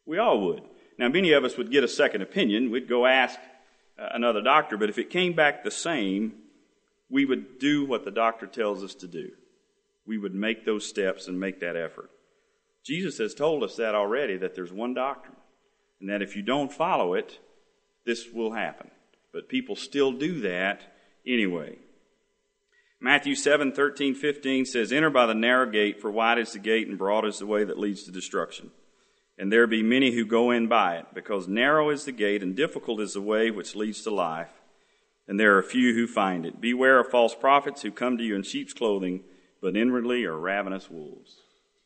We all would. Now, many of us would get a second opinion. We'd go ask another doctor, but if it came back the same, we would do what the doctor tells us to do. We would make those steps and make that effort. Jesus has told us that already, that there's one doctrine, and that if you don't follow it, this will happen. But people still do that anyway. Matthew 7:13-15 says, "Enter by the narrow gate, for wide is the gate and broad is the way that leads to destruction. And there be many who go in by it, because narrow is the gate and difficult is the way which leads to life, and there are few who find it. Beware of false prophets who come to you in sheep's clothing, but inwardly are ravenous wolves."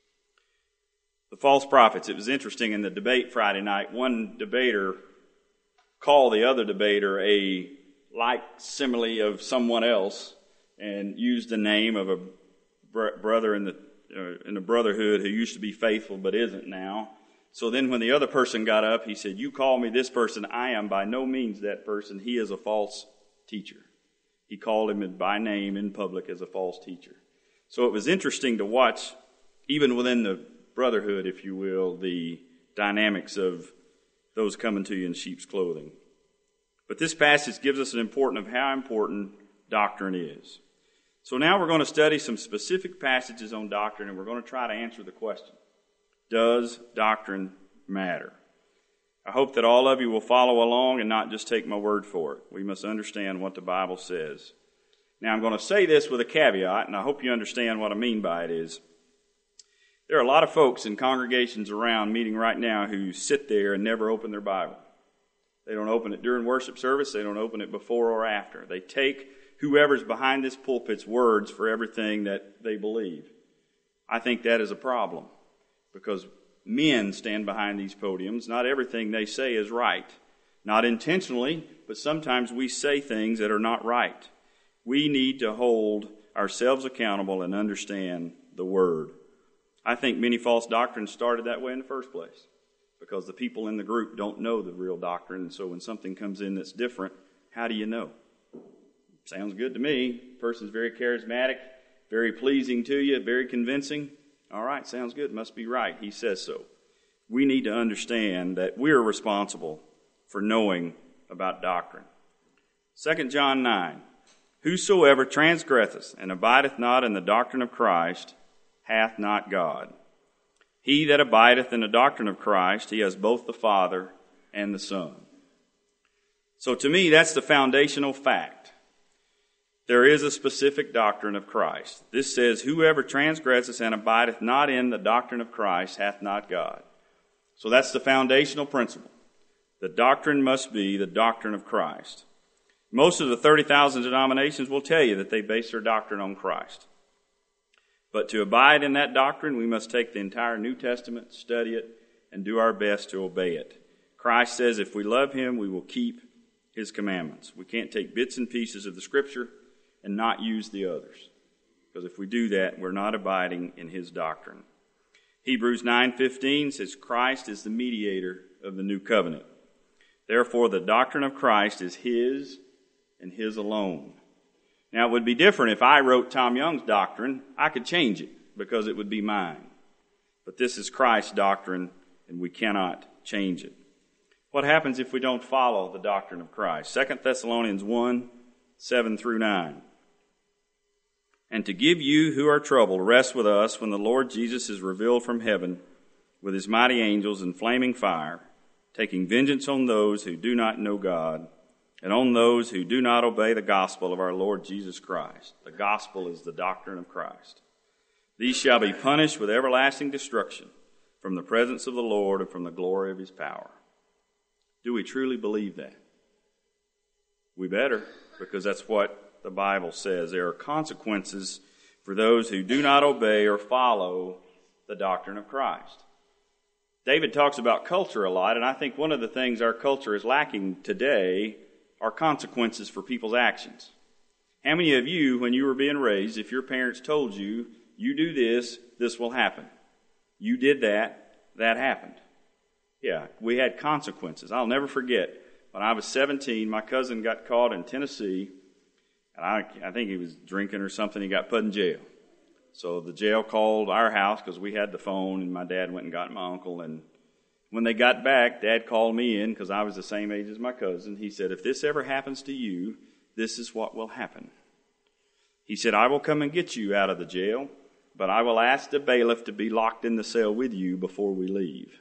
The false prophets. It was interesting in the debate Friday night, one debater called the other debater a like simile of someone else and used the name of a brother in the brotherhood who used to be faithful but isn't now. So then when the other person got up, he said, "You call me this person. I am by no means that person. He is a false teacher." He called him by name in public as a false teacher. So it was interesting to watch, even within the brotherhood, if you will, the dynamics of those coming to you in sheep's clothing. But this passage gives us an important of how important doctrine is. So now we're going to study some specific passages on doctrine, and we're going to try to answer the question, does doctrine matter? I hope that all of you will follow along and not just take my word for it. We must understand what the Bible says. Now I'm going to say this with a caveat, and I hope you understand what I mean by it is, there are a lot of folks in congregations around meeting right now who sit there and never open their Bible. They don't open it during worship service. They don't open it before or after. They take whoever's behind this pulpit's words for everything that they believe. I think that is a problem because men stand behind these podiums. Not everything they say is right. Not intentionally, but sometimes we say things that are not right. We need to hold ourselves accountable and understand the Word. I think many false doctrines started that way in the first place because the people in the group don't know the real doctrine. And so when something comes in that's different, how do you know? Sounds good to me. Person's very charismatic, very pleasing to you, very convincing. All right, sounds good. Must be right. He says so. We need to understand that we're responsible for knowing about doctrine. 2 John 9, "Whosoever transgresseth and abideth not in the doctrine of Christ hath not God. He that abideth in the doctrine of Christ, he has both the Father and the Son." So to me, that's the foundational fact. There is a specific doctrine of Christ. This says, "Whoever transgresseth and abideth not in the doctrine of Christ hath not God." So that's the foundational principle. The doctrine must be the doctrine of Christ. Most of the 30,000 denominations will tell you that they base their doctrine on Christ. But to abide in that doctrine, we must take the entire New Testament, study it, and do our best to obey it. Christ says if we love Him, we will keep His commandments. We can't take bits and pieces of the Scripture and not use the others. Because if we do that, we're not abiding in His doctrine. Hebrews 9:15 says Christ is the mediator of the new covenant. Therefore, the doctrine of Christ is His and His alone. Now, it would be different if I wrote Tom Young's doctrine. I could change it because it would be mine. But this is Christ's doctrine, and we cannot change it. What happens if we don't follow the doctrine of Christ? 2 Thessalonians 1:7-9. "And to give you who are troubled rest with us when the Lord Jesus is revealed from heaven with His mighty angels in flaming fire, taking vengeance on those who do not know God, and on those who do not obey the gospel of our Lord Jesus Christ." The gospel is the doctrine of Christ. "These shall be punished with everlasting destruction from the presence of the Lord and from the glory of His power." Do we truly believe that? We better, because that's what the Bible says. There are consequences for those who do not obey or follow the doctrine of Christ. David talks about culture a lot, and I think one of the things our culture is lacking today are consequences for people's actions. How many of you, when you were being raised, if your parents told you, you do this, this will happen. You did that, that happened. Yeah, we had consequences. I'll never forget, when I was 17, my cousin got caught in Tennessee, and I think he was drinking or something. He got put in jail. So the jail called our house because we had the phone, and my dad went and got my uncle, and When they got back, Dad called me in because I was the same age as my cousin. He said, if this ever happens to you, this is what will happen. He said, I will come and get you out of the jail, but I will ask the bailiff to be locked in the cell with you before we leave.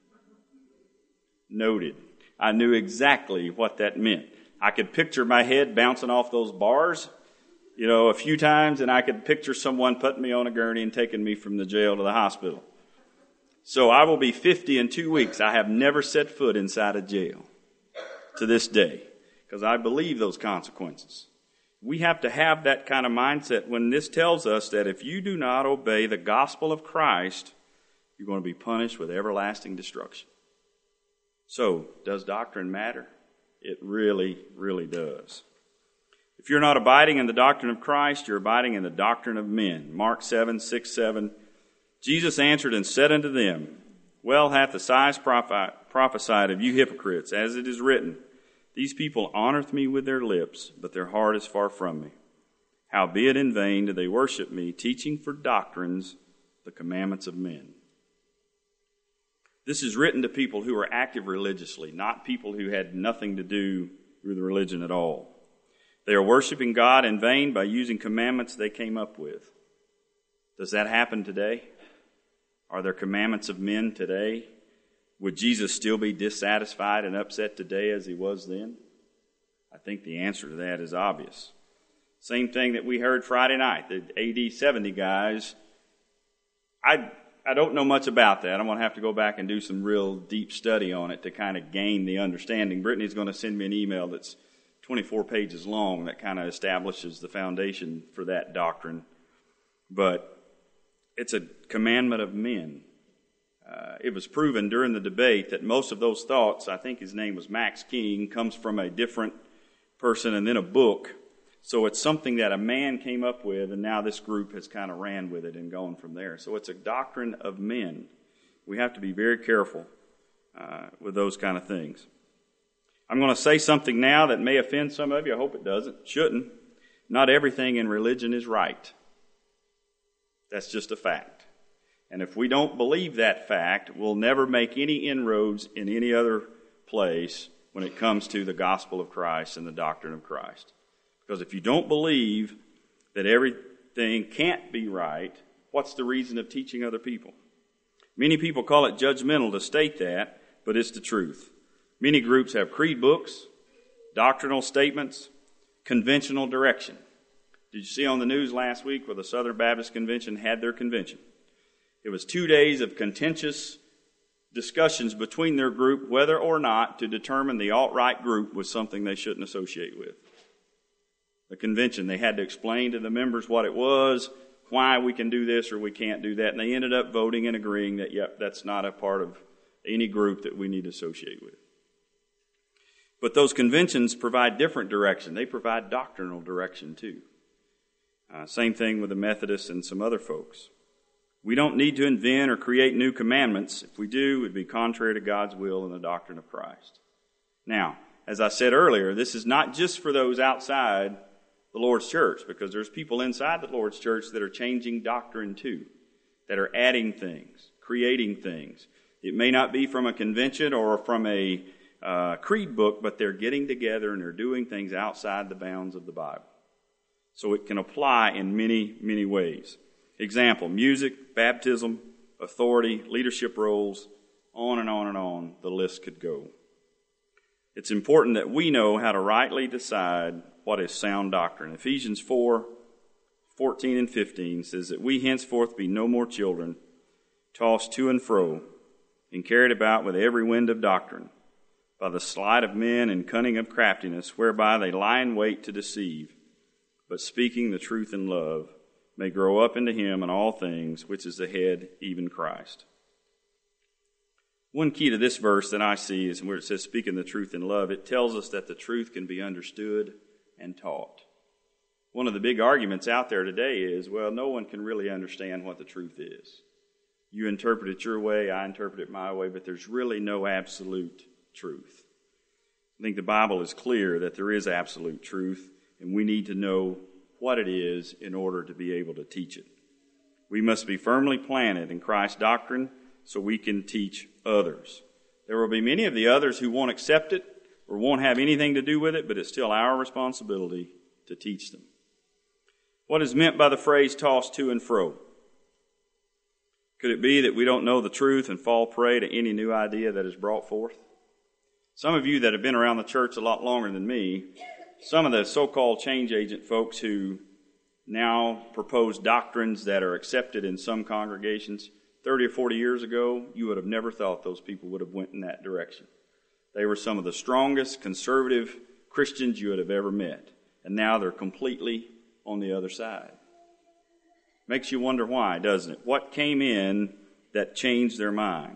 Noted. I knew exactly what that meant. I could picture my head bouncing off those bars, a few times, and I could picture someone putting me on a gurney and taking me from the jail to the hospital. So I will be 50 in 2 weeks. I have never set foot inside a jail to this day because I believe those consequences. We have to have that kind of mindset when this tells us that if you do not obey the gospel of Christ, you're going to be punished with everlasting destruction. So, does doctrine matter? It really, really does. If you're not abiding in the doctrine of Christ, you're abiding in the doctrine of men. Mark 7:6-7. Jesus answered and said unto them, Well hath Esaias prophesied of you hypocrites, as it is written, These people honoreth me with their lips, but their heart is far from me. Howbeit in vain do they worship me, teaching for doctrines the commandments of men. This is written to people who are active religiously, not people who had nothing to do with religion at all. They are worshiping God in vain by using commandments they came up with. Does that happen today? Are there commandments of men today? Would Jesus still be dissatisfied and upset today as he was then? I think the answer to that is obvious. Same thing that we heard Friday night, the AD 70 guys. I don't know much about that. I'm going to have to go back and do some real deep study on it to kind of gain the understanding. Brittany's going to send me an email that's 24 pages long that kind of establishes the foundation for that doctrine. But it's a commandment of men. It was proven during the debate that most of those thoughts, I think his name was Max King, comes from a different person and then a book. So it's something that a man came up with, and now this group has kind of ran with it and gone from there. So it's a doctrine of men. We have to be very careful with those kind of things. I'm going to say something now that may offend some of you. I hope it doesn't. Shouldn't. Not everything in religion is right. That's just a fact. And if we don't believe that fact, we'll never make any inroads in any other place when it comes to the gospel of Christ and the doctrine of Christ. Because if you don't believe that everything can't be right, what's the reason of teaching other people? Many people call it judgmental to state that, but it's the truth. Many groups have creed books, doctrinal statements, conventional direction. Did you see on the news last week where the Southern Baptist Convention had their convention? It was 2 days of contentious discussions between their group whether or not to determine the alt-right group was something they shouldn't associate with. The convention, they had to explain to the members what it was, why we can do this or we can't do that, and they ended up voting and agreeing that, yep, that's not a part of any group that we need to associate with. But those conventions provide different direction. They provide doctrinal direction too. Same thing with the Methodists and some other folks. We don't need to invent or create new commandments. If we do, it would be contrary to God's will and the doctrine of Christ. Now, as I said earlier, this is not just for those outside the Lord's church, because there's people inside the Lord's church that are changing doctrine too, that are adding things, creating things. It may not be from a convention or from a creed book, but they're getting together and they're doing things outside the bounds of the Bible. So it can apply in many, many ways. Example, music, baptism, authority, leadership roles, on and on and on, the list could go. It's important that we know how to rightly decide what is sound doctrine. Ephesians 4:14 and 15 says that we henceforth be no more children, tossed to and fro, and carried about with every wind of doctrine, by the sleight of men and cunning of craftiness, whereby they lie in wait to deceive, but speaking the truth in love, may grow up into him in all things, which is the head, even Christ. One key to this verse that I see is where it says speaking the truth in love. It tells us that the truth can be understood and taught. One of the big arguments out there today is, well, no one can really understand what the truth is. You interpret it your way, I interpret it my way, but there's really no absolute truth. I think the Bible is clear that there is absolute truth, and we need to know what it is in order to be able to teach it. We must be firmly planted in Christ's doctrine so we can teach others. There will be many of the others who won't accept it or won't have anything to do with it, but it's still our responsibility to teach them. What is meant by the phrase tossed to and fro? Could it be that we don't know the truth and fall prey to any new idea that is brought forth? Some of you that have been around the church a lot longer than me, some of the so-called change agent folks who now propose doctrines that are accepted in some congregations, 30 or 40 years ago, you would have never thought those people would have went in that direction. They were some of the strongest conservative Christians you would have ever met. And now they're completely on the other side. Makes you wonder why, doesn't it? What came in that changed their mind?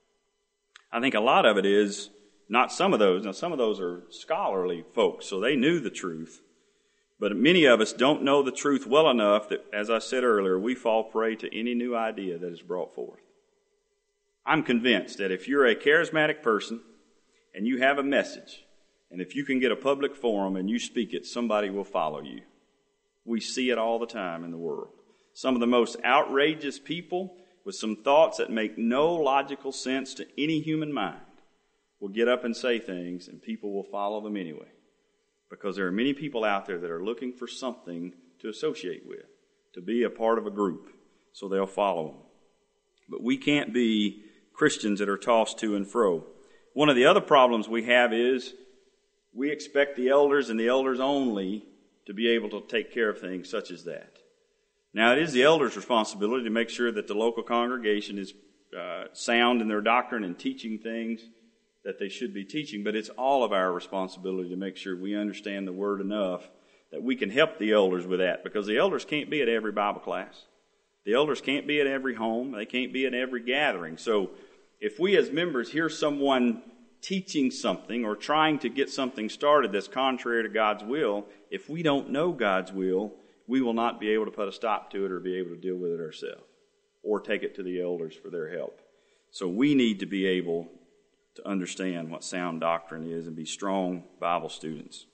I think a lot of it is not some of those. Now, some of those are scholarly folks, so they knew the truth. But many of us don't know the truth well enough that, as I said earlier, we fall prey to any new idea that is brought forth. I'm convinced that if you're a charismatic person and you have a message, and if you can get a public forum and you speak it, somebody will follow you. We see it all the time in the world. Some of the most outrageous people with some thoughts that make no logical sense to any human mind will get up and say things, and people will follow them anyway. Because there are many people out there that are looking for something to associate with, to be a part of a group, so they'll follow them. But we can't be Christians that are tossed to and fro. One of the other problems we have is we expect the elders and the elders only to be able to take care of things such as that. Now, it is the elders' responsibility to make sure that the local congregation is sound in their doctrine and teaching things that they should be teaching, but it's all of our responsibility to make sure we understand the Word enough that we can help the elders with that, because the elders can't be at every Bible class. The elders can't be at every home. They can't be at every gathering. So if we as members hear someone teaching something or trying to get something started that's contrary to God's will, if we don't know God's will, we will not be able to put a stop to it or be able to deal with it ourselves or take it to the elders for their help. So we need to be able to understand what sound doctrine is and be strong Bible students.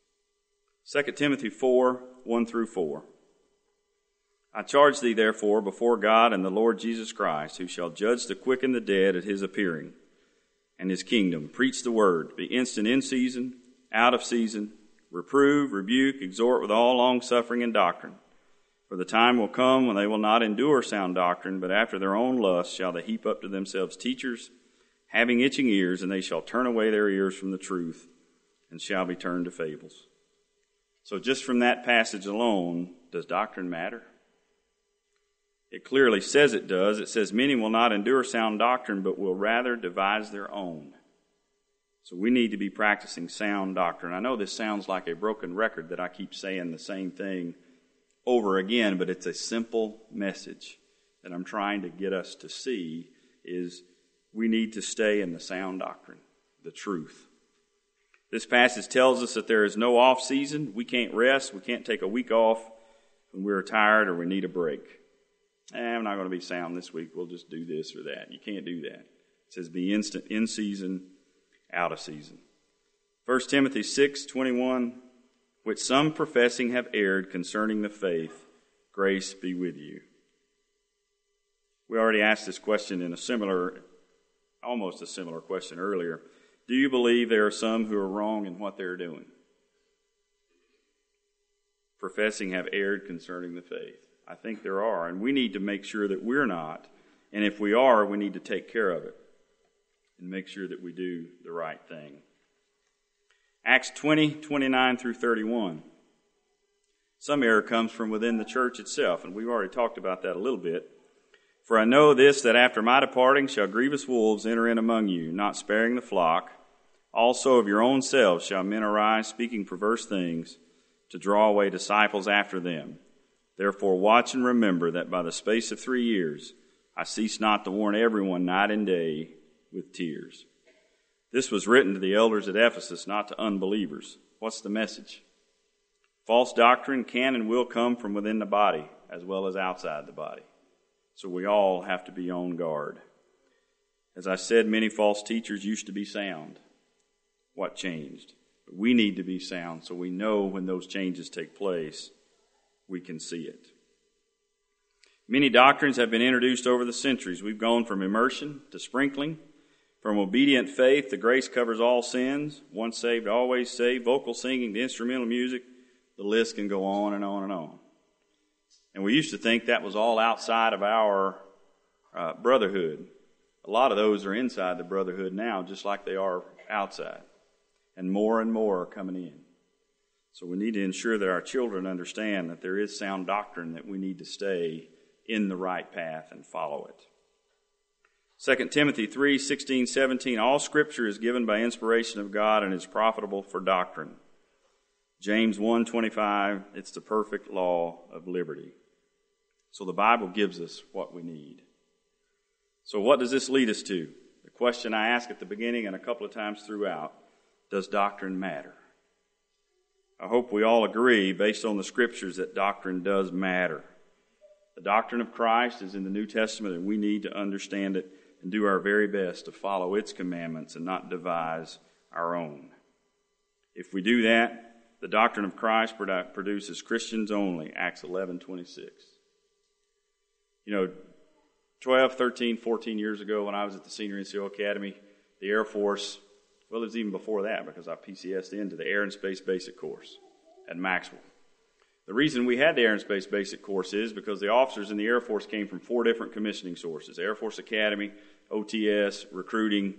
2 Timothy 4, 1 through 4. I charge thee therefore before God and the Lord Jesus Christ, who shall judge the quick and the dead at his appearing and his kingdom. Preach the word. Be instant in season, out of season. Reprove, rebuke, exhort with all longsuffering and doctrine. For the time will come when they will not endure sound doctrine, but after their own lust shall they heap up to themselves teachers, having itching ears, and they shall turn away their ears from the truth, and shall be turned to fables. So just from that passage alone, does doctrine matter? It clearly says it does. It says many will not endure sound doctrine, but will rather devise their own. So we need to be practicing sound doctrine. I know this sounds like a broken record that I keep saying the same thing over again, but it's a simple message that I'm trying to get us to see is we need to stay in the sound doctrine, the truth. This passage tells us that there is no off season. We can't rest. We can't take a week off when we're tired or we need a break. I'm not going to be sound this week. We'll just do this or that. You can't do that. It says be instant in season, out of season. 1 Timothy 6:21, which some professing have erred concerning the faith, grace be with you. We already asked this question in almost a similar question earlier. Do you believe there are some who are wrong in what they're doing? Professing have erred concerning the faith. I think there are, and we need to make sure that we're not. And if we are, we need to take care of it and make sure that we do the right thing. Acts 20:29 through 31. Some error comes from within the church itself, and we've already talked about that a little bit. For I know this, that after my departing shall grievous wolves enter in among you, not sparing the flock. Also of your own selves shall men arise, speaking perverse things, to draw away disciples after them. Therefore watch and remember that by the space of 3 years I cease not to warn everyone night and day with tears. This was written to the elders at Ephesus, not to unbelievers. What's the message? False doctrine can and will come from within the body as well as outside the body. So we all have to be on guard. As I said, many false teachers used to be sound. What changed? But we need to be sound so we know when those changes take place, we can see it. Many doctrines have been introduced over the centuries. We've gone from immersion to sprinkling. From obedient faith, the grace covers all sins. Once saved, always saved. Vocal singing to instrumental music. The list can go on and on and on. And we used to think that was all outside of our brotherhood. A lot of those are inside the brotherhood now, just like they are outside. And more are coming in. So we need to ensure that our children understand that there is sound doctrine, that we need to stay in the right path and follow it. 2 Timothy 3:16, 17, all Scripture is given by inspiration of God and is profitable for doctrine. James 1:25, it's the perfect law of liberty. So the Bible gives us what we need. So what does this lead us to? The question I asked at the beginning and a couple of times throughout, does doctrine matter? I hope we all agree, based on the Scriptures, that doctrine does matter. The doctrine of Christ is in the New Testament, and we need to understand it and do our very best to follow its commandments and not devise our own. If we do that, the doctrine of Christ produces Christians only, Acts 11:26. 12, 13, 14 years ago when I was at the Senior NCO Academy, the Air Force, well, it was even before that because I PCS'd into the Air and Space Basic Course at Maxwell. The reason we had the Air and Space Basic Course is because the officers in the Air Force came from 4 different commissioning sources: Air Force Academy, OTS, recruiting,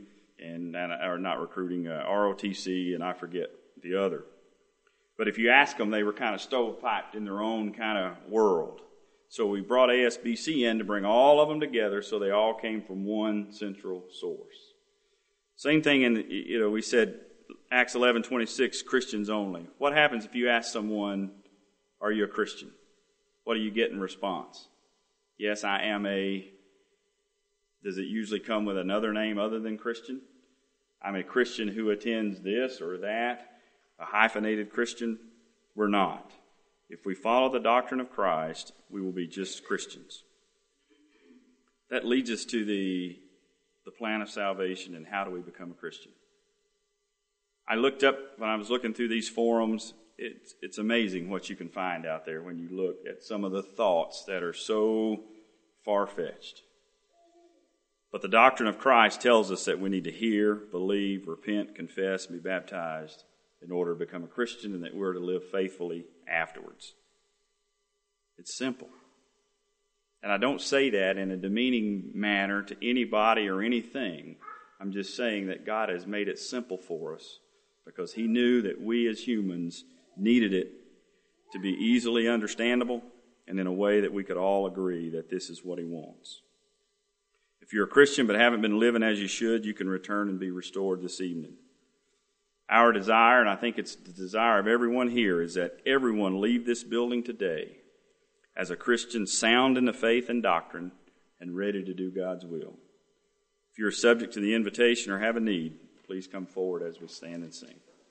ROTC, and I forget the other. But if you ask them, they were kind of stovepiped in their own kind of world. So we brought ASBC in to bring all of them together so they all came from one central source. Same thing we said Acts 11:26, Christians only. What happens if you ask someone, are you a Christian? What do you get in response? Yes, I am does it usually come with another name other than Christian? I'm a Christian who attends this or that, a hyphenated Christian. We're not. If we follow the doctrine of Christ, we will be just Christians. That leads us to the plan of salvation and how do we become a Christian. I looked up, when I was looking through these forums, it's amazing what you can find out there when you look at some of the thoughts that are so far-fetched. But the doctrine of Christ tells us that we need to hear, believe, repent, confess, and be baptized in order to become a Christian, and that we're to live faithfully afterwards. It's simple. And I don't say that in a demeaning manner to anybody or anything. I'm just saying that God has made it simple for us because He knew that we as humans needed it to be easily understandable and in a way that we could all agree that this is what He wants. If you're a Christian but haven't been living as you should, you can return and be restored this evening. Our desire, and I think it's the desire of everyone here, is that everyone leave this building today as a Christian sound in the faith and doctrine and ready to do God's will. If you're subject to the invitation or have a need, please come forward as we stand and sing.